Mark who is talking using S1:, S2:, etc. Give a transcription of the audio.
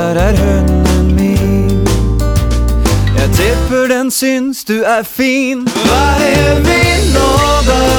S1: der hønnen min. Jeg tipper den syns du fin. Hva er vi nå da?